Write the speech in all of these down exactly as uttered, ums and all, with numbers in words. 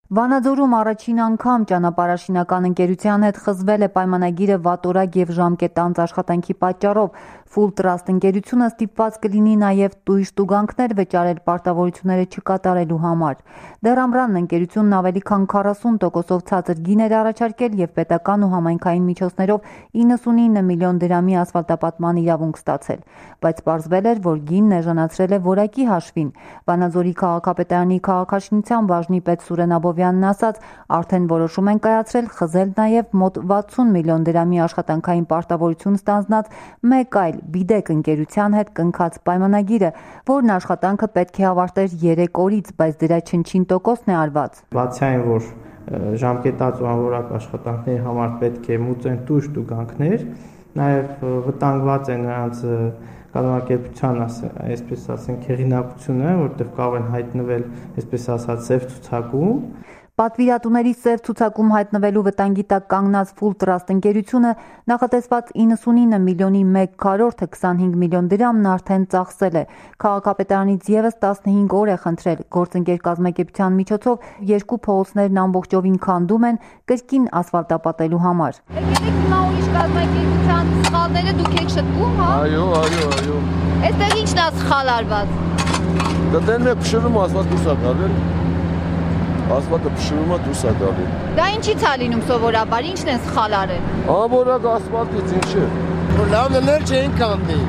Վանաձորում առաջին անգամ ճանապարհաշինական ընկերության հետ խզվել է պայմանագիրը վատորակ և ժամկետանց աշխատանքի պատճառով։ Full Trust ընկերությունը ստիպված կլինի նաև տույժ տուգանքներ վճարել պարտավորությունները չկատարելու համար։ Դեռ ամռանն ընկերությունն ավելի քան քառասուն տոկոսով ցածր գին էր առաջարկել և պետական ու համայնքային միջոցներով իննսունինը միլիոն դրամի ասֆալտապատման իրավունք ստացել, բայց պարզվել էր, որ գինն էժանացրել է որակի հաշվին։ Վանաձորի քաղաքապետարանի քաղաքաշինության բաժնի պետ Սուրեն Աբովյանն ասաց, արդեն որոշում են կայացրել խզել նաև մոտ վաթսուն միլիոն դրամի աշխատանքային պարտավորություն ստանձնած մեկ այլ Բիդեկ ընկերության հետ կնքած պայմանագիրը, որն աշխատանքը պետք է ավարտեր երեք օրից, բայց դրա չնչին տոկոսն է արված։ Բացի այն, որ ժամկետած ու անորակ աշխատանքների համար պետք է մուծեն տույժ տուգանքներ, նաև վտանգված է նրանց կազմակերպության, այսպես ասենք, հեղինակությունը, որտեղ կարող են հայտնվել, այսպես ասած, սև ցուցակում։ Պատվիրատուների սև ցուցակում հայտնվելու վտանգի տակ կանգնած Full Trust ընկերությունը նախատեսված իննսունինը միլիոնի մեկ քառորդը քսանհինգ միլիոն դրամն արդեն ծախսել է։ Քաղաքապետարանից ևս տասնհինգ օր է խնդրել։ Գործընկեր կազմակերպության միջոցով երկու փողոցներն ամբողջովին քանդում են կրկին ասֆալտապատելու համար։ Եկեք հիմա ուրիշ կազմակերպության սխալները դուք եք շտկում, հա։ Այո, այո, այո։ Այստեղ ի՞նչն է սխալ արված։ Դեն է փշրում ասֆալտ դուրս է գալու։ Ասֆալտը փշրումը դուրս է գալու։ Դա ինչի՞ց է լինում սովորաբար, ի՞նչն են սխալ արել։ Անորակ ասֆալտից ինչ է։ Լավն էլ չէին կանգնի։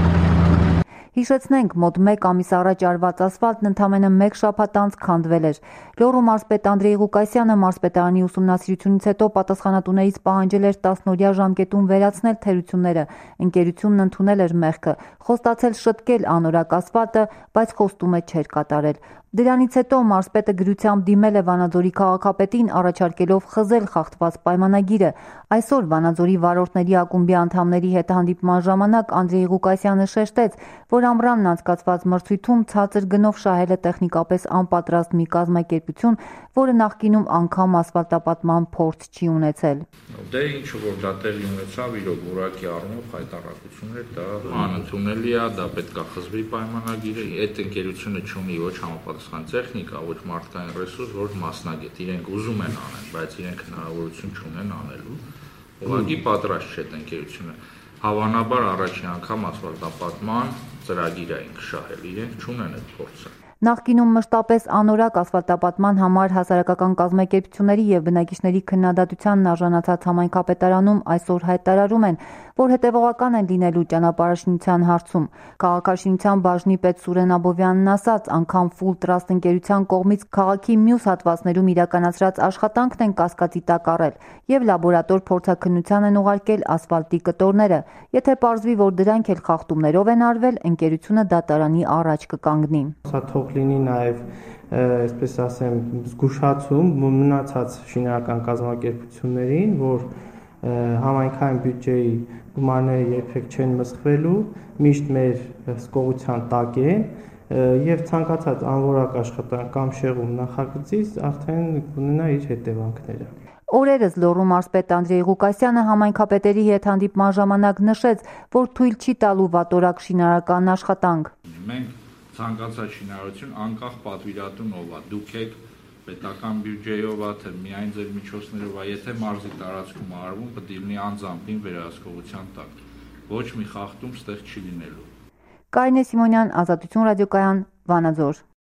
Հիշեցնենք, մոտ մեկ ամիս առաջ արված ասֆալտն ընդամենը մեկ շաբաթ անց քանդվել էր։ Լոռու մարզպետ Անդրեյ Ղուկասյանը մարզպետարանի ուսումնասիրությունից հետո պատասխանատուներից պահանջել էր տասնօրյա ժամկետում վերացնել թերությունները։ Ընկերությունն ընդունել էր մեղքը, խոստացել շտկել անորակ ասֆալտը, բայց խոստումը չէր կատարել։ Դրանից հետո մարզպետը գրությամբ դիմել է Վանաձորի քաղաքապետին, առաջարկելով խզել խախտված պայմանագիրը։ Այսօր Վանաձորի վարորդների ակումբի անդամների հետ հանդիպման ժամանակ Անդրեյ Ղուկասյանը շեշտեց, որ ամռանն անցկացված մրցույթում ցածր գնով շահել է տեխնիկապես անպատրաստ մի կազմակերպություն, որը նախկինում անգամ ասֆալտապատման փորձ չի ունեցել։ Դե ինչ որ դա տեղի ունեցավ, իրոք որակի առումով հայտարարություն էր, դա անընդունելի է, դա պետք է խզվի պայմանագիրը։ Այդ ընկերությունը չունի ոչ համապատասխան տեխնիկա, ոչ մարդկային ռեսուրս, ոչ մասնագետ։ Իրենք ուզում են անեն, բայց իրենք հնարավորություն չունեն անելու։ Ուղղակի պատրաստ չէ այդ ընկերությունը։ Հավանաբար առաջին անգամ ասֆալտապատման ծրագիր է ինքը շահել, իրենք չունեն այդ փորձը։ Նախկինում մշտապես անորակ ասֆալտապատման համար հասարակական կազմակերպությունների և բնակիչների քննադատությանն արժանացած համայնքապետարանում այսօր հայտարարում են, որ հետևողական են լինելու ճանապարհաշինության հարցում։ Քաղաքաշինության բաժնի պետ Սուրեն Աբովյանն ասաց, անգամ Full Trust ընկերության կողմից քաղաքի մյուս հատվածներում իրականացրած աշխատանքն են կասկածի տակ առել և լաբորատոր փորձաքննության են ուղարկել ասֆալտի կտորները։ Եթե պարզվի, որ դրանք էլ խախտումներով են արվել, ընկերությունը դատարանի առաջ կկանգնի։ Լինի նաև, այսպես ասեմ, զգուշացում մնացած շինարարական կազմակերպություններին, որ համայնքային բյուջեի գումարները երբեք չեն մսխվելու, միշտ մեր հսկողության տակ են եւ ցանկացած անորակ աշխատանք կամ շեղում նախագծից արդեն կունենա իր հետևանքները։ Օրերս Լոռու մարզպետ Անդրեյ Ղուկասյանը համայնքապետերի հետ հանդիպման ժամանակ նշեց, որ թույլ չի տալու վատորակ շինարարական աշխատանք։ Մենք ցանկացած շինարարություն անկախ պատվիրատուն ով է, դուք եք պետական բյուջեով է, թե միայն ձեր միջոցներով է, եթե մարզի տարածքում արվում, պետք է լինի անձամբին վերահսկողության տակ։ Ոչ մի խախտում ստեղ չի լինելու։ Կարինե Սիմոնյան, Ազատություն ռադիոկայան, Վանաձոր։